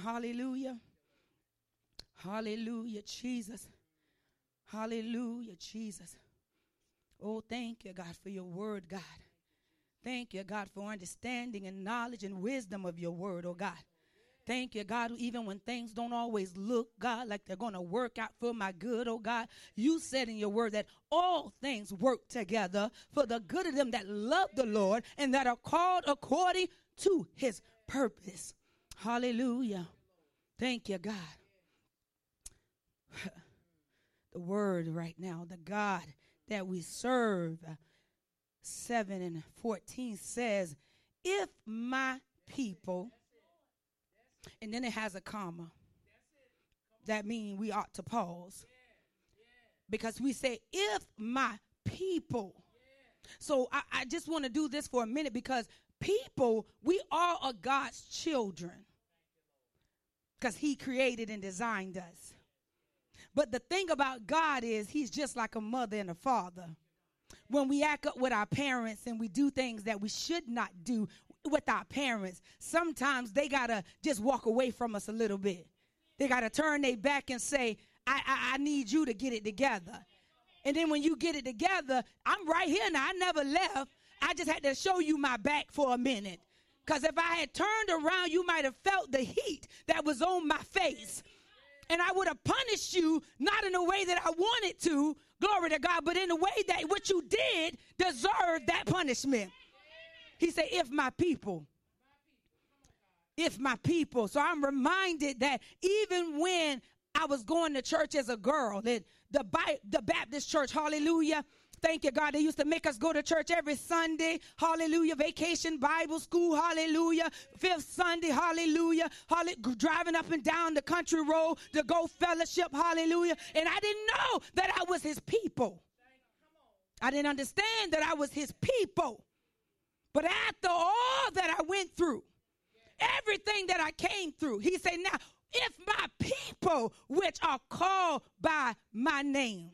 Hallelujah. Hallelujah, Jesus. Hallelujah, Jesus. Oh, thank you, God, for your word, God. Thank you, God, for understanding and knowledge and wisdom of your word, oh God. Thank you, God, even when things don't always look, God, like they're going to work out for my good, oh God. You said in your word that all things work together for the good of them that love the Lord and that are called according to his purpose. Hallelujah. Thank you, God. The word right now, the God that we serve, 7:14 says, if my people, and then it has a comma. That means we ought to pause. Because we say, if my people. So I just want to do this for a minute because people, we all are God's children. Because he created and designed us. But the thing about God is he's just like a mother and a father. When we act up with our parents and we do things that we should not do with our parents, sometimes they got to just walk away from us a little bit. They got to turn their back and say, I need you to get it together. And then when you get it together, I'm right here now. I never left. I just had to show you my back for a minute. Because if I had turned around, you might have felt the heat that was on my face. And I would have punished you, not in a way that I wanted to, glory to God, but in a way that what you did deserved that punishment. He said, if my people. So I'm reminded that even when I was going to church as a girl, the Baptist church, hallelujah, thank you, God. They used to make us go to church every Sunday. Hallelujah. Vacation Bible school. Hallelujah. Fifth Sunday. Hallelujah. Driving up and down the country road to go fellowship. Hallelujah. And I didn't know that I was his people. I didn't understand that I was his people. But after all that I went through, everything that I came through, he said, now, if my people, which are called by my name,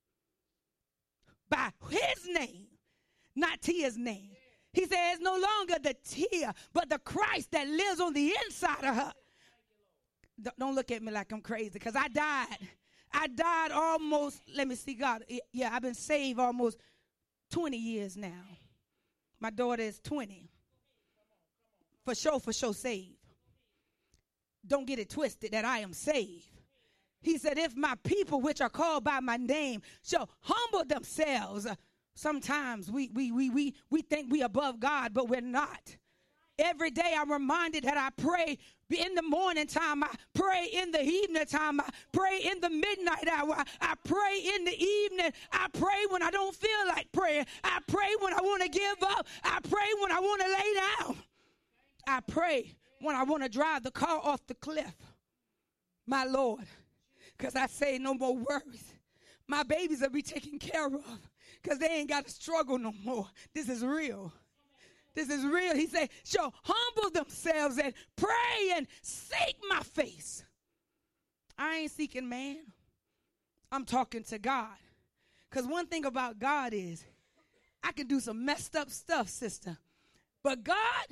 by his name, not Tia's name. He says no longer the Tia, but the Christ that lives on the inside of her. Don't look at me like I'm crazy because I died. I died almost, let me see, God. Yeah, I've been saved almost 20 years now. My daughter is 20. For sure saved. Don't get it twisted that I am saved. He said, if my people, which are called by my name, shall humble themselves. Sometimes we think we above God, but we're not. Every day I'm reminded that I pray in the morning time. I pray in the evening time. I pray in the midnight hour. I pray in the evening. I pray when I don't feel like praying. I pray when I want to give up. I pray when I want to lay down. I pray when I want to drive the car off the cliff. My Lord. Because I say no more worries. My babies will be taken care of. Because they ain't got to struggle no more. This is real. This is real. He said, shall humble themselves and pray and seek my face. I ain't seeking man. I'm talking to God. Because one thing about God is I can do some messed up stuff, sister. But God,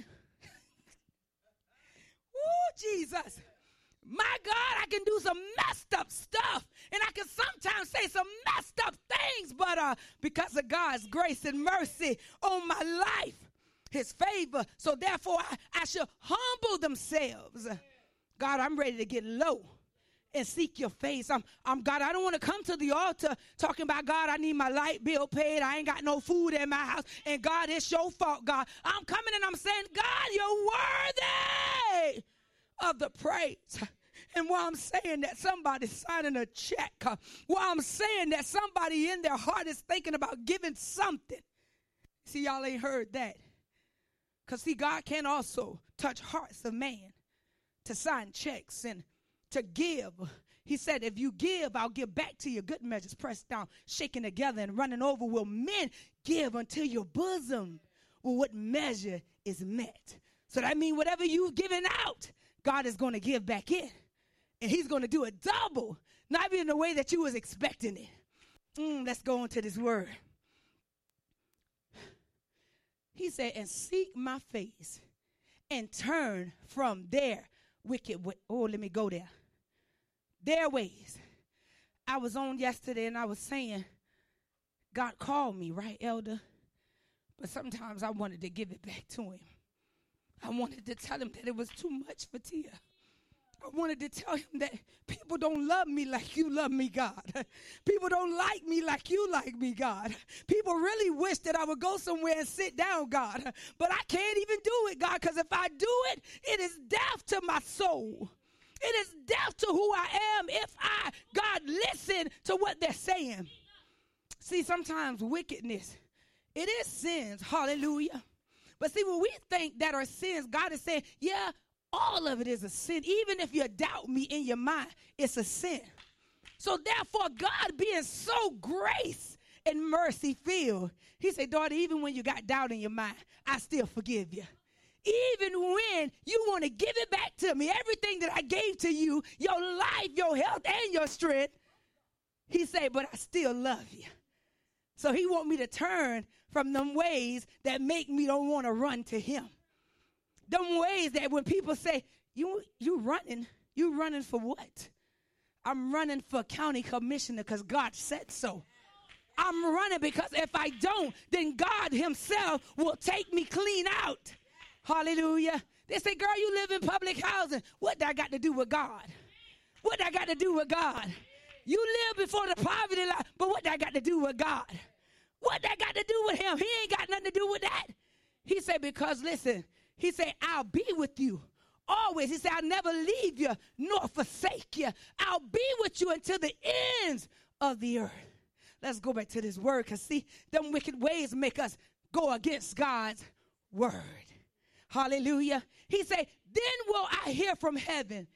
Jesus. My God, I can do some messed up stuff. And I can sometimes say some messed up things. But because of God's grace and mercy on my life, his favor. So therefore, I should humble themselves. God, I'm ready to get low and seek your face. I'm God, I don't want to come to the altar talking about, God, I need my light bill paid. I ain't got no food in my house. And God, it's your fault, God. I'm coming and I'm saying, God, you're worthy of the praise. And while I'm saying that, somebody's signing a check. While I'm saying that, somebody in their heart is thinking about giving something. See, y'all ain't heard that. Because, see, God can also touch hearts of man to sign checks and to give. He said, if you give, I'll give back to you. Good measures pressed down, shaken together, and running over. Will men give until your bosom? Well, what measure is met? So that means whatever you've given out, God is going to give back in. And he's going to do it double. Not even the way that you was expecting it. Let's go on to this word. He said, and seek my face and turn from their wicked way. Oh, let me go there. Their ways. I was on yesterday and I was saying, God called me, right, Elder? But sometimes I wanted to give it back to him. I wanted to tell him that it was too much for Tia. I wanted to tell him that people don't love me like you love me, God. People don't like me like you like me, God. People really wish that I would go somewhere and sit down, God. But I can't even do it, God, because if I do it, it is death to my soul. It is death to who I am if I, God, listen to what they're saying. See, sometimes wickedness, it is sins. Hallelujah. But see, when we think that are sins, God is saying, yeah, all of it is a sin. Even if you doubt me in your mind, it's a sin. So therefore, God being so grace and mercy filled, he said, daughter, even when you got doubt in your mind, I still forgive you. Even when you want to give it back to me, everything that I gave to you, your life, your health, and your strength, he said, but I still love you. So he want me to turn from them ways that make me don't want to run to him. Them ways that when people say, you running for what? I'm running for county commissioner because God said so. I'm running because if I don't, then God himself will take me clean out. Hallelujah. They say, girl, you live in public housing. What that got to do with God? What that got to do with God? You live before the poverty line, but what that got to do with God? What that got to do with him? He ain't got nothing to do with that. He said, because listen, he said, I'll be with you always. He said, I'll never leave you nor forsake you. I'll be with you until the ends of the earth. Let's go back to this word, because see, them wicked ways make us go against God's word. Hallelujah. He said, then will I hear from heaven.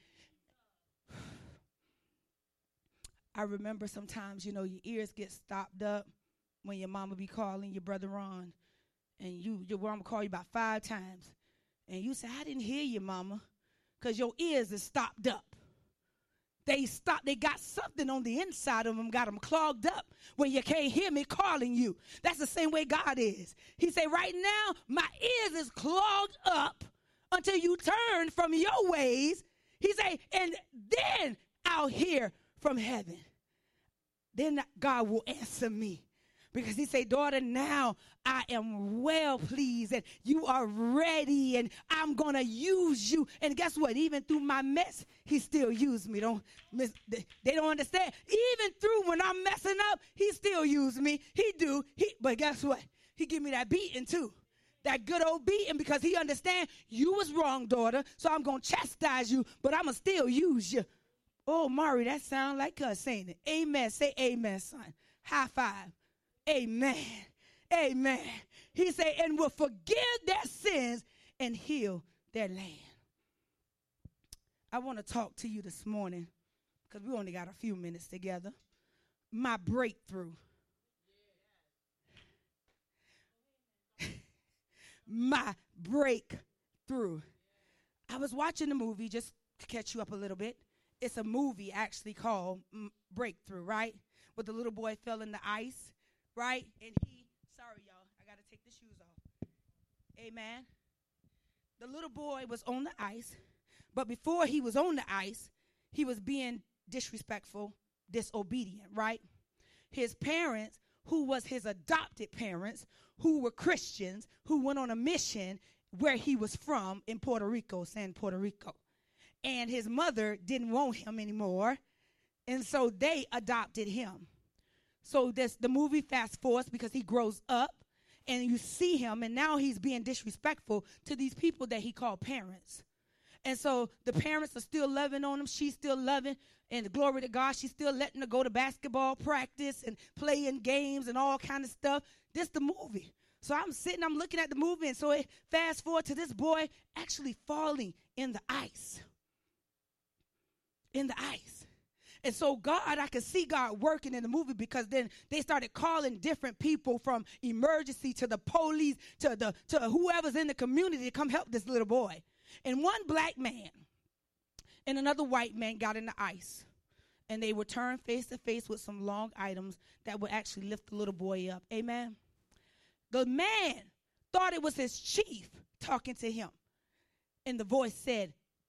I remember sometimes, your ears get stopped up when your mama be calling your brother Ron, and your mama call you about 5 times, and you say, I didn't hear you, mama, because your ears is stopped up. They got something on the inside of them, got them clogged up when you can't hear me calling you. That's the same way God is. He said, right now, my ears is clogged up until you turn from your ways. He said, and then I'll hear from heaven. Then God will answer me. Because he said, daughter, now I am well pleased and you are ready and I'm going to use you. And guess what? Even through my mess, he still used me. They don't understand. Even through when I'm messing up, he still used me. He do. But guess what? He give me that beating too. That good old beating, because he understand you was wrong, daughter. So I'm going to chastise you, but I'm going to still use you. Oh, Mari, that sound like us saying it. Amen. Say amen, son. High five. Amen. Amen. He said, and will forgive their sins and heal their land. I want to talk to you this morning because we only got a few minutes together. My breakthrough. My breakthrough. I was watching the movie, just to catch you up a little bit. It's a movie actually called Breakthrough, right? Where the little boy fell in the ice. Right? And sorry, y'all, I got to take the shoes off. Amen. The little boy was on the ice, but before he was on the ice, he was being disrespectful, disobedient, right? His parents, who was his adopted parents, who were Christians, who went on a mission where he was from in Puerto Rico, San Puerto Rico. And his mother didn't want him anymore, and so they adopted him. So the movie fast forwards because he grows up and you see him and now he's being disrespectful to these people that he called parents. And so the parents are still loving on him. She's still loving, and glory to God, she's still letting her go to basketball practice and playing games and all kind of stuff. This the movie. So I'm looking at the movie, and so it fast forward to this boy actually falling in the ice. In the ice. And so I could see God working in the movie, because then they started calling different people from emergency to the police to whoever's in the community to come help this little boy. And one black man and another white man got in the ice, and they were turned face to face with some long items that would actually lift the little boy up. Amen. The man thought it was his chief talking to him, and the voice said,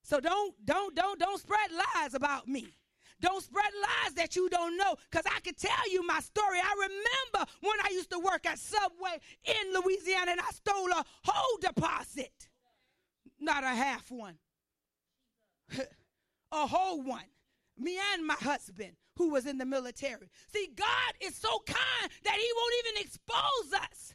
So don't spread lies about me. Don't spread lies that you don't know, because I can tell you my story. I remember when I used to work at Subway in Louisiana and I stole a whole deposit. Not a half one. A whole one. Me and my husband, who was in the military. See, God is so kind that he won't even expose us.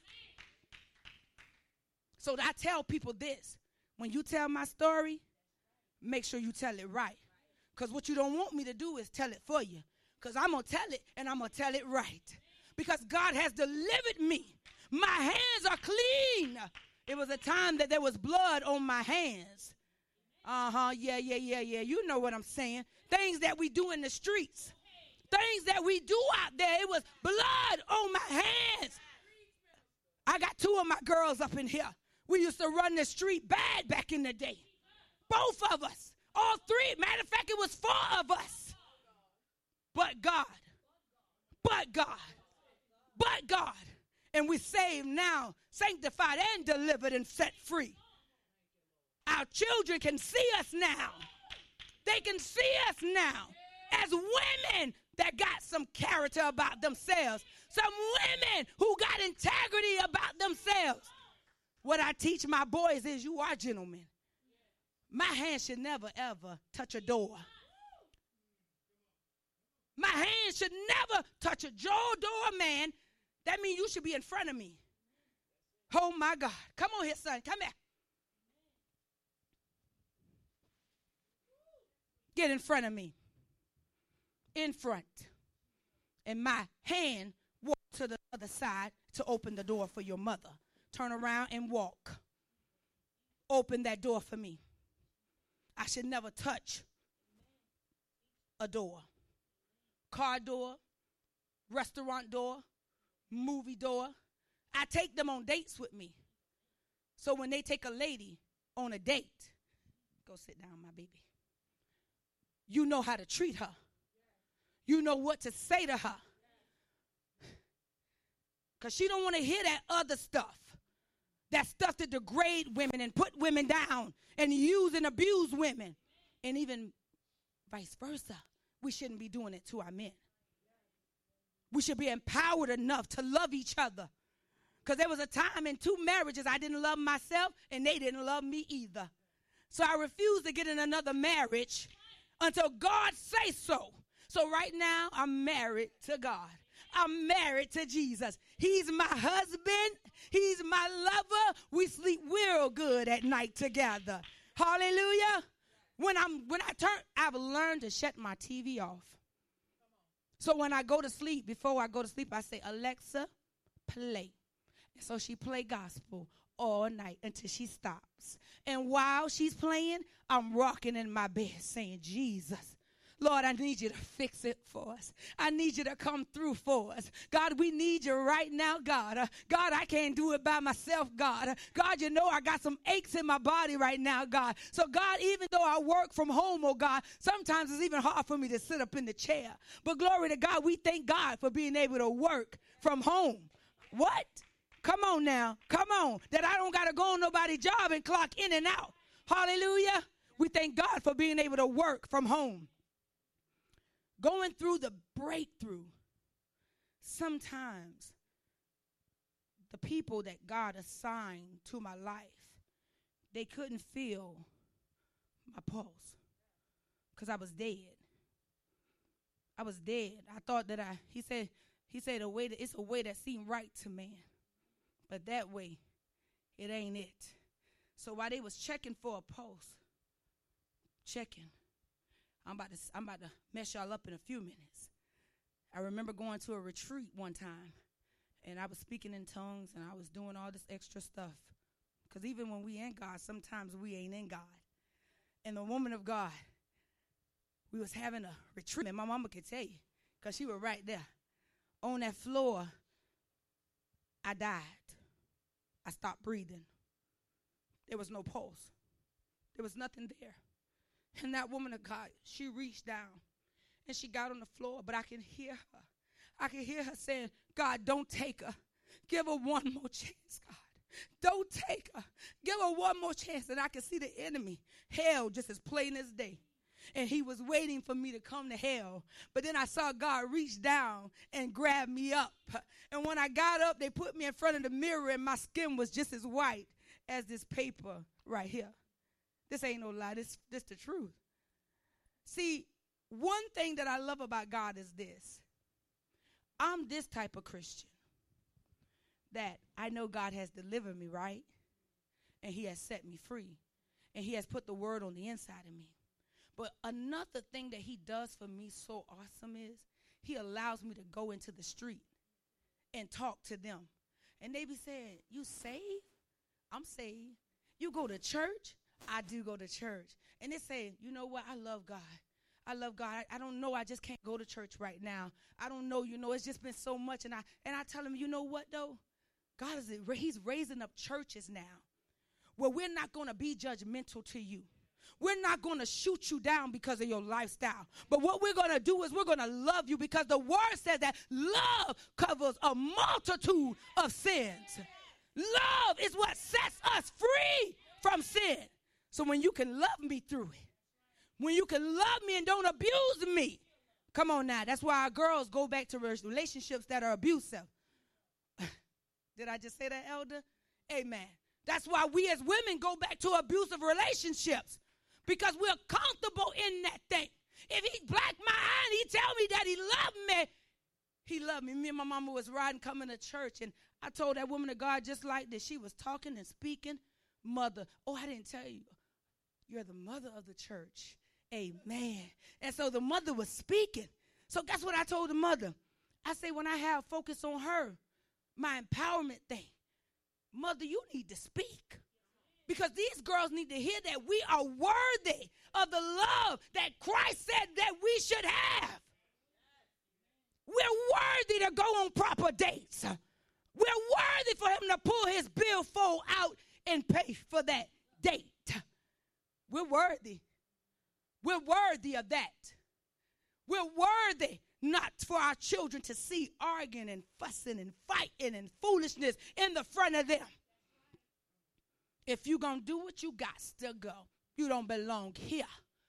So I tell people this. When you tell my story, make sure you tell it right. Because what you don't want me to do is tell it for you. Because I'm going to tell it, and I'm going to tell it right. Because God has delivered me. My hands are clean. It was a time that there was blood on my hands. Yeah. You know what I'm saying. Things that we do in the streets. Things that we do out there. It was blood on my hands. I got two of my girls up in here. We used to run the street bad back in the day. Both of us. All three. Matter of fact, it was 4 of us. But God. But God. But God. And we're saved now, sanctified and delivered and set free. Our children can see us now. They can see us now as women that got some character about themselves. Some women who got integrity about themselves. What I teach my boys is you are gentlemen. My hand should never, ever touch a door. My hand should never touch a door, man. That means you should be in front of me. Oh, my God. Come on here, son. Come here. Get in front of me. In front. And my hand walk to the other side to open the door for your mother. Turn around and walk. Open that door for me. I should never touch a door. Car door, restaurant door, movie door. I take them on dates with me. So when they take a lady on a date, go sit down, my baby. You know how to treat her. You know what to say to her. Because she don't want to hear that other stuff. That stuff that degrade women and put women down and use and abuse women. And even vice versa. We shouldn't be doing it to our men. We should be empowered enough to love each other. Because there was a time in 2 marriages I didn't love myself and they didn't love me either. So I refused to get in another marriage until God say so. So right now I'm married to God. I'm married to Jesus. He's my husband. He's my lover. We sleep real good at night together. Hallelujah. I've learned to shut my TV off. So when I go to sleep, before I go to sleep, I say, Alexa, play. And so she play gospel all night until she stops. And while she's playing, I'm rocking in my bed saying, Jesus, Lord, I need you to fix it for us. I need you to come through for us. God, we need you right now, God. God, I can't do it by myself, God. God, you know I got some aches in my body right now, God. So, God, even though I work from home, oh, God, sometimes it's even hard for me to sit up in the chair. But glory to God, we thank God for being able to work from home. What? Come on now. Come on. That I don't got to go on nobody's job and clock in and out. Hallelujah. We thank God for being able to work from home. Going through the breakthrough, sometimes the people that God assigned to my life, they couldn't feel my pulse because I was dead. I was dead. I thought that he said it's a way that seemed right to man, but that way, it ain't it. So while they was checking for a pulse, I'm about to mess y'all up in a few minutes. I remember going to a retreat one time, and I was speaking in tongues, and I was doing all this extra stuff. Because even when we in God, sometimes we ain't in God. And the woman of God, we was having a retreat, and my mama could tell you, because she was right there. On that floor, I died. I stopped breathing. There was no pulse. There was nothing there. And that woman of God, she reached down and she got on the floor, but I can hear her. I can hear her saying, God, don't take her. Give her one more chance, God. Don't take her. Give her one more chance. And I can see the enemy, hell, just as plain as day. And he was waiting for me to come to hell. But then I saw God reach down and grab me up. And when I got up, they put me in front of the mirror, and my skin was just as white as this paper right here. This ain't no lie. This the truth. See, one thing that I love about God is this. I'm this type of Christian that I know God has delivered me, right? And he has set me free. And he has put the word on the inside of me. But another thing that he does for me so awesome is he allows me to go into the street and talk to them. And they be saying, you saved? I'm saved. You go to church? I do go to church. And they say, you know what? I love God. I love God. I don't know. I just can't go to church right now. I don't know. It's just been so much. And I tell them, you know what, though? God he's raising up churches now where we're not going to be judgmental to you. We're not going to shoot you down because of your lifestyle. But what we're going to do is we're going to love you, because the word says that love covers a multitude of sins. Love is what sets us free from sin. So when you can love me through it, when you can love me and don't abuse me, come on now. That's why our girls go back to relationships that are abusive. Did I just say that, elder? Amen. That's why we as women go back to abusive relationships, because we're comfortable in that thing. If he blacked my eye and he tell me that he loved me, he loved me. Me and my mama was riding, coming to church, and I told that woman of God just like this. She was talking and speaking. Mother, I didn't tell you. You're the mother of the church. Amen. And so the mother was speaking. So guess what I told the mother? I say, when I have focus on her, my empowerment thing, mother, you need to speak. Because these girls need to hear that we are worthy of the love that Christ said that we should have. We're worthy to go on proper dates. We're worthy for him to pull his billfold out and pay for that date. We're worthy. We're worthy of that. We're worthy not for our children to see arguing and fussing and fighting and foolishness in the front of them. If you're going to do what you got to go, you don't belong here.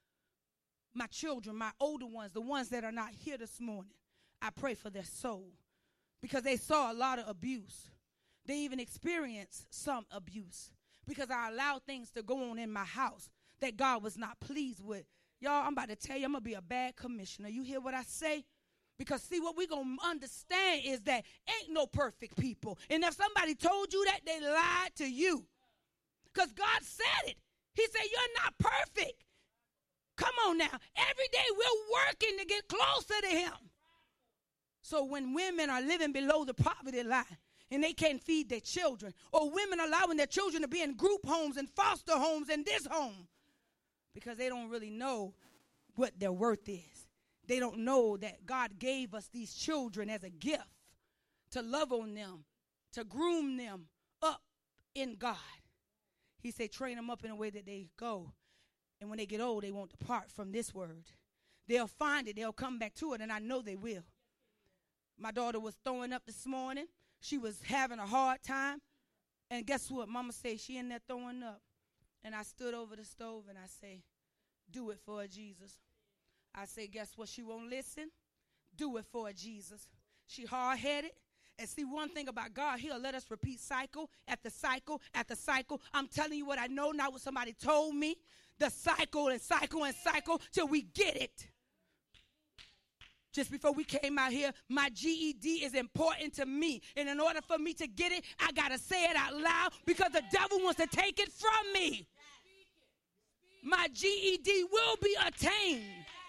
My children, my older ones, the ones that are not here this morning, I pray for their soul, because they saw a lot of abuse. They even experienced some abuse because I allowed things to go on in my house that God was not pleased with. Y'all, I'm about to tell you, I'm going to be a bad commissioner. You hear what I say? Because, see, what we're going to understand is that ain't no perfect people. And if somebody told you that, they lied to you. Because God said it. He said, you're not perfect. Come on now. Every day we're working to get closer to him. So when women are living below the poverty line and they can't feed their children, or women allowing their children to be in group homes and foster homes and this home, because they don't really know what their worth is. They don't know that God gave us these children as a gift to love on them, to groom them up in God. He said, train them up in a way that they go. And when they get old, they won't depart from this word. They'll find it. They'll come back to it, and I know they will. My daughter was throwing up this morning. She was having a hard time. And guess what? Mama said she in there throwing up. And I stood over the stove, and I say, do it for Jesus. I say, guess what? She won't listen. Do it for Jesus. She hard-headed. And see, one thing about God, he'll let us repeat cycle after cycle after cycle. I'm telling you what I know, not what somebody told me. The cycle and cycle and cycle till we get it. Just before we came out here, my GED is important to me. And in order for me to get it, I got to say it out loud, because the devil wants to take it from me. My GED will be attained.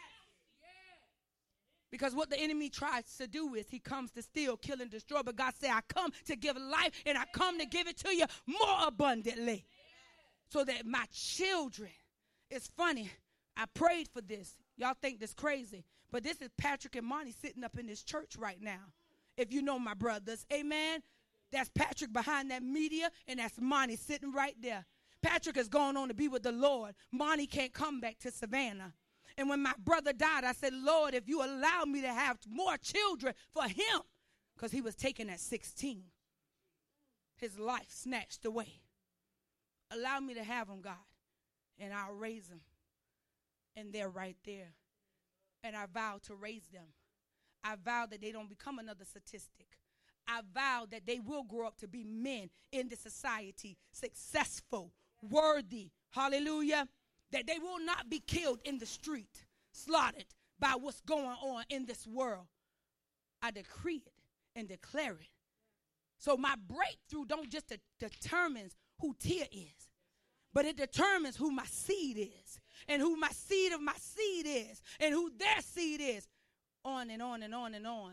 Because what the enemy tries to do is he comes to steal, kill, and destroy. But God said, I come to give life, and I come to give it to you more abundantly. So that my children, it's funny, I prayed for this. Y'all think this crazy. But this is Patrick and Monty sitting up in this church right now. If you know my brothers, amen. That's Patrick behind that media, and that's Monty sitting right there. Patrick has gone on to be with the Lord. Monty can't come back to Savannah. And when my brother died, I said, Lord, if you allow me to have more children for him, because he was taken at 16. his life snatched away. Allow me to have them, God, and I'll raise them. And they're right there. And I vow to raise them. I vow that they don't become another statistic. I vow that they will grow up to be men in the society, successful, worthy, hallelujah, that they will not be killed in the street, slaughtered by what's going on in this world. I decree it and declare it. So my breakthrough don't just determines who Tia is, but it determines who my seed is, and who my seed of my seed is, and who their seed is, on and on and on and on.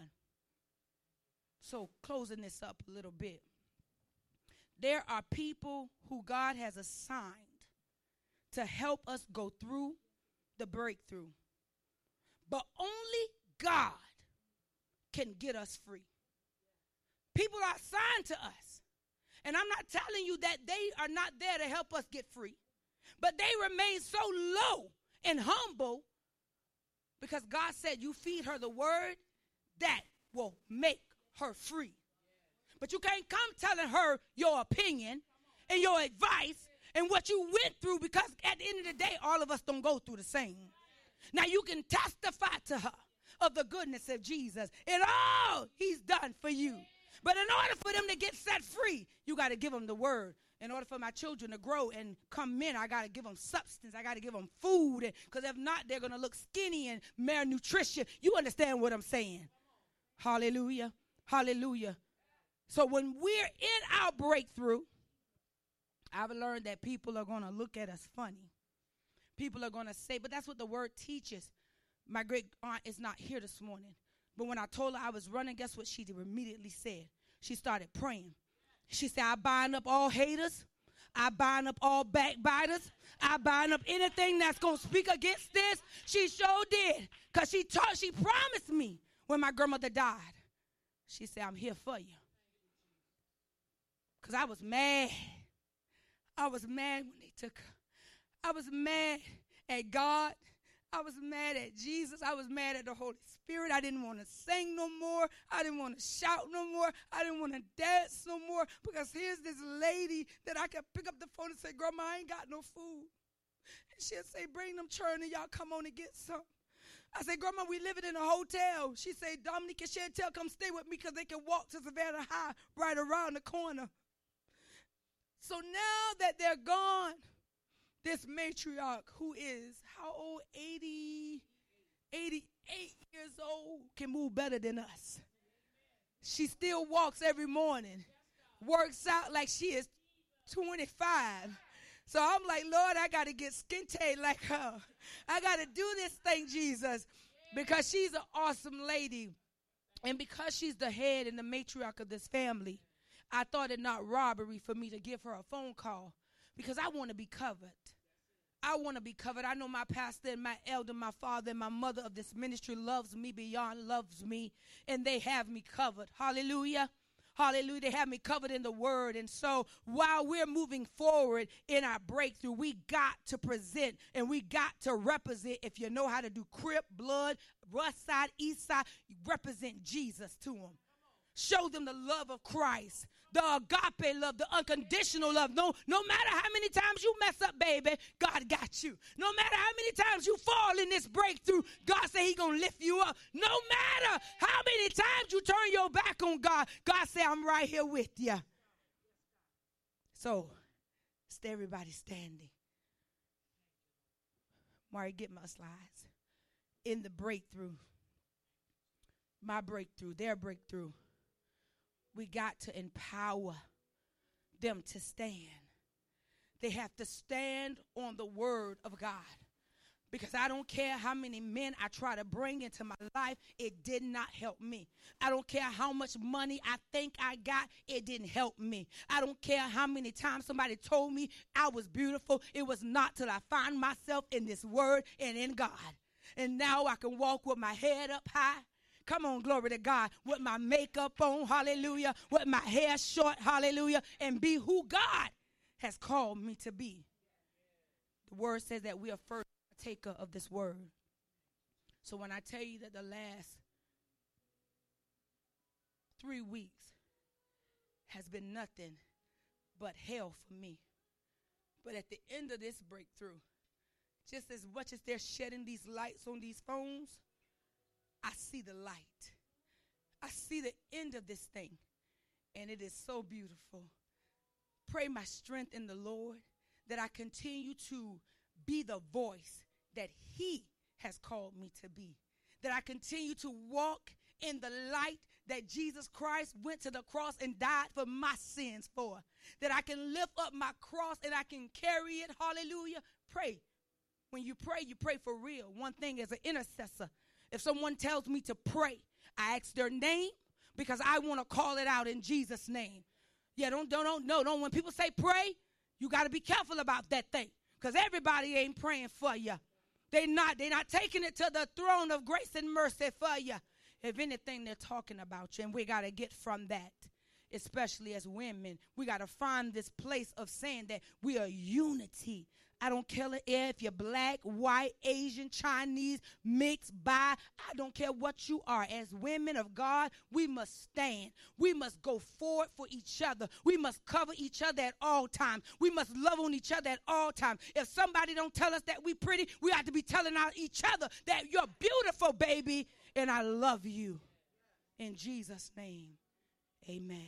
So closing this up a little bit. There are people who God has assigned to help us go through the breakthrough. But only God can get us free. People are assigned to us. And I'm not telling you that they are not there to help us get free. But they remain so low and humble because God said you feed her the word that will make her free. But you can't come telling her your opinion and your advice and what you went through, because at the end of the day, all of us don't go through the same. Now you can testify to her of the goodness of Jesus and all he's done for you. But in order for them to get set free, you got to give them the word. In order for my children to grow and come in, I got to give them substance. I got to give them food. Because if not, they're going to look skinny and malnutrition. You understand what I'm saying? Hallelujah. Hallelujah. So when we're in our breakthrough, I've learned that people are going to look at us funny. People are going to say, but that's what the word teaches. My great aunt is not here this morning. But when I told her I was running, guess what she immediately said? She started praying. She said, I bind up all haters. I bind up all backbiters. I bind up anything that's going to speak against this. She sure did. Because she promised me when my grandmother died. She said, I'm here for you. Because I was mad. I was mad when they took her. I was mad at God. I was mad at Jesus. I was mad at the Holy Spirit. I didn't want to sing no more. I didn't want to shout no more. I didn't want to dance no more, because here's this lady that I could pick up the phone and say, Grandma, I ain't got no food. And she'll say, bring them churn and y'all come on and get some. I say, Grandma, we living in a hotel. She say, Dominique and Chantel, come stay with me because they can walk to Savannah High right around the corner. So now that they're gone, this matriarch, who is, how old? 88 years old, can move better than us. She still walks every morning, works out like she is 25. So I'm like, Lord, I got to get skin-tight like her. I got to do this thing, Jesus, because she's an awesome lady. And because she's the head and the matriarch of this family, I thought it not robbery for me to give her a phone call, because I want to be covered. I want to be covered. I know my pastor and my elder, my father and my mother of this ministry loves me beyond loves me, and they have me covered. Hallelujah. Hallelujah. They have me covered in the word. And so while we're moving forward in our breakthrough, we got to present and we got to represent. If you know how to do Crip, Blood, West Side, East Side, represent Jesus to them. Show them the love of Christ, the agape love, the unconditional love. No matter how many times you mess up, baby, God got you. No matter how many times you fall in this breakthrough, God said he's going to lift you up. No matter how many times you turn your back on God, God said, I'm right here with you. So, stay everybody standing. Mari, get my slides. In the breakthrough, my breakthrough, their breakthrough, we got to empower them to stand. They have to stand on the word of God. Because I don't care how many men I try to bring into my life, it did not help me. I don't care how much money I think I got, it didn't help me. I don't care how many times somebody told me I was beautiful. It was not till I find myself in this word and in God. And now I can walk with my head up high. Come on, glory to God, with my makeup on, hallelujah, with my hair short, hallelujah, and be who God has called me to be. The word says that we are first partaker of this word. So when I tell you that the last 3 weeks has been nothing but hell for me. But at the end of this breakthrough, just as much as they're shedding these lights on these phones, I see the light. I see the end of this thing, and it is so beautiful. Pray my strength in the Lord that I continue to be the voice that He has called me to be, that I continue to walk in the light that Jesus Christ went to the cross and died for my sins for, that I can lift up my cross and I can carry it. Hallelujah. Pray. When you pray for real. One thing as an intercessor, if someone tells me to pray, I ask their name because I want to call it out in Jesus' name. Yeah, don't. When people say pray, you got to be careful about that thing because everybody ain't praying for you. They're not taking it to the throne of grace and mercy for you. If anything, they're talking about you, and we got to get from that, especially as women. We got to find this place of saying that we are unity. I don't care if you're black, white, Asian, Chinese, mixed, bi. I don't care what you are. As women of God, we must stand. We must go forward for each other. We must cover each other at all times. We must love on each other at all times. If somebody don't tell us that we pretty, we have to be telling each other that you're beautiful, baby, and I love you. In Jesus' name, amen.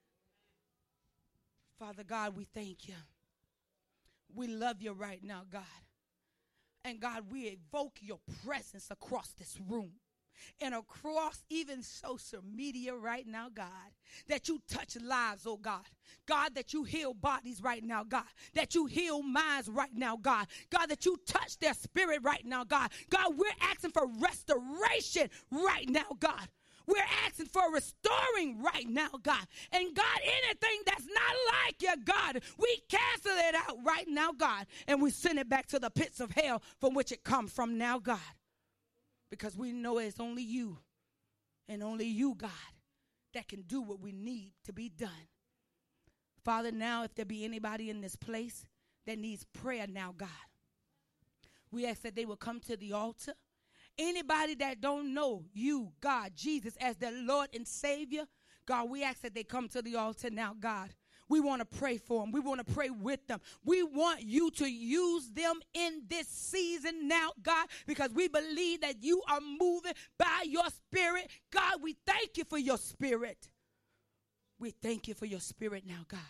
Father God, we thank you. We love you right now, God. And God, we evoke your presence across this room and across even social media right now, God, that you touch lives, oh God. God, that you heal bodies right now, God, that you heal minds right now, God. God, that you touch their spirit right now, God. God, we're asking for restoration right now, God. We're asking for restoring right now, God. And God, anything that's not like you, God, we cancel it out right now, God. And we send it back to the pits of hell from which it comes from now, God. Because we know it's only you and only you, God, that can do what we need to be done. Father, now if there be anybody in this place that needs prayer now, God, we ask that they will come to the altar. Anybody that don't know you, God, Jesus, as their Lord and Savior, God, we ask that they come to the altar now, God. We want to pray for them. We want to pray with them. We want you to use them in this season now, God, because we believe that you are moving by your Spirit. God, we thank you for your Spirit. We thank you for your Spirit now, God.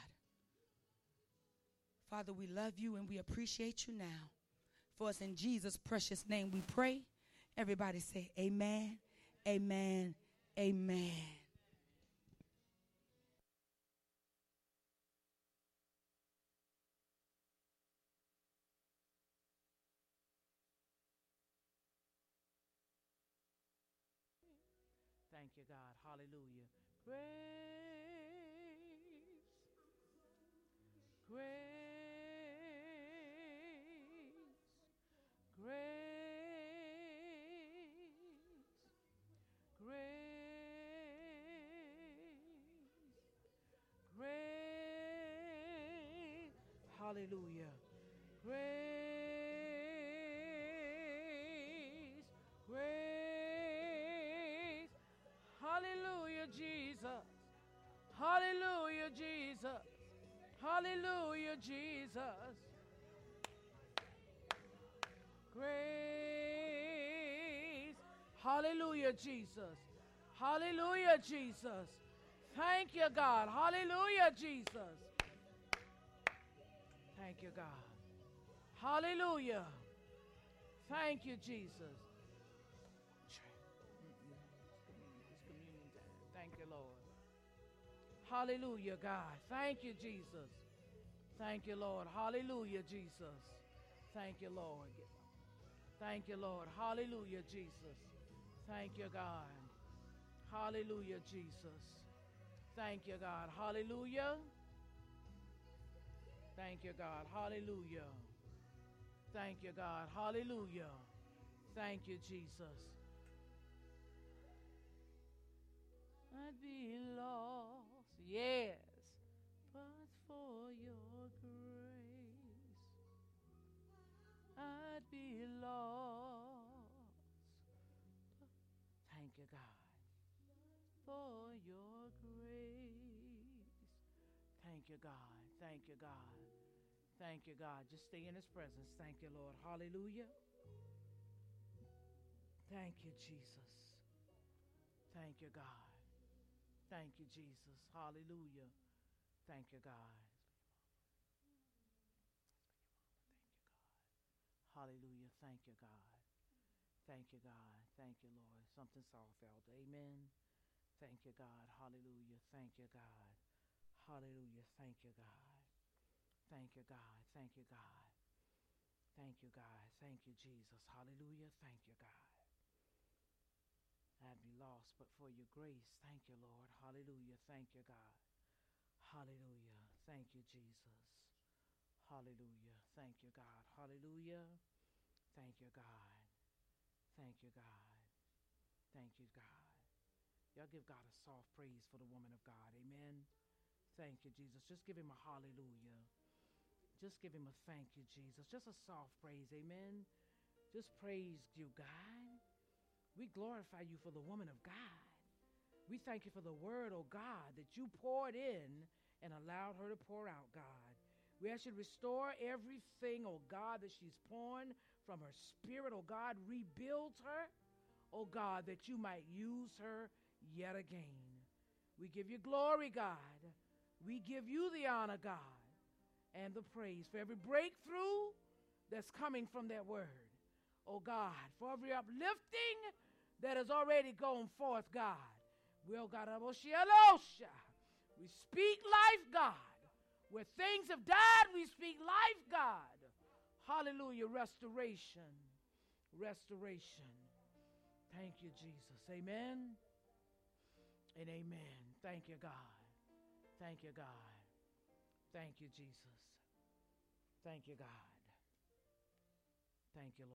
Father, we love you and we appreciate you now. For us in Jesus' precious name we pray. Everybody say amen, amen, amen. Thank you, God. Hallelujah. Grace, grace, grace. Grace, grace, hallelujah. Grace, grace, hallelujah, Jesus. Hallelujah, Jesus. Hallelujah, Jesus. Grace, hallelujah, Jesus. Hallelujah, Jesus. Thank you, God. Hallelujah, Jesus. Thank you, God. Hallelujah. Thank you, Jesus. It's communion time. Thank you, Lord. Hallelujah, God. Thank you, Jesus. Thank you, Lord. Hallelujah, Jesus. Thank you, Lord. Thank you, Lord. Hallelujah, Jesus. Thank you, God. Hallelujah, Jesus. Thank you, God. Hallelujah. Thank you, God. Hallelujah. Thank you, God. Hallelujah. Thank you, Jesus. I'd be lost, yes, but for your grace. I'd be lost. Thank you, God, for your grace. Thank you, God. Thank you, God. Thank you, God. Just stay in his presence. Thank you, Lord. Hallelujah. Thank you, Jesus. Thank you, God. Thank you, Jesus. Hallelujah. Thank you, God. Hallelujah. Thank you, God. Thank you, God. Thank you, Lord. Something soft felt. Amen. Thank you, God. Hallelujah. Thank you, God. Hallelujah. Thank you, God. Thank you, God. Thank you, God. Thank you, God. Thank you, Jesus. Hallelujah. Thank you, God. I'd be lost but for your grace. Thank you, Lord. Hallelujah. Thank you, God. Hallelujah. Thank you, Jesus. Hallelujah. Thank you, God. Hallelujah. Thank you, God. Thank you, God. Thank you, God. Y'all give God a soft praise for the woman of God. Amen. Thank you, Jesus. Just give him a hallelujah. Just give him a thank you, Jesus. Just a soft praise. Amen. Just praise you, God. We glorify you for the woman of God. We thank you for the word, oh God, that you poured in and allowed her to pour out, God. We ask you to restore everything, oh God, that she's pouring from her spirit, oh God. Rebuild her, oh God, that you might use her yet again. We give you glory, God. We give you the honor, God, and the praise for every breakthrough that's coming from that word. Oh God, for every uplifting that has already gone forth, God. We speak life, God. Where things have died, we speak life, God. Hallelujah. Restoration. Restoration. Thank you, Jesus. Amen and amen. Thank you, God. Thank you, God. Thank you, Jesus. Thank you, God. Thank you, Lord.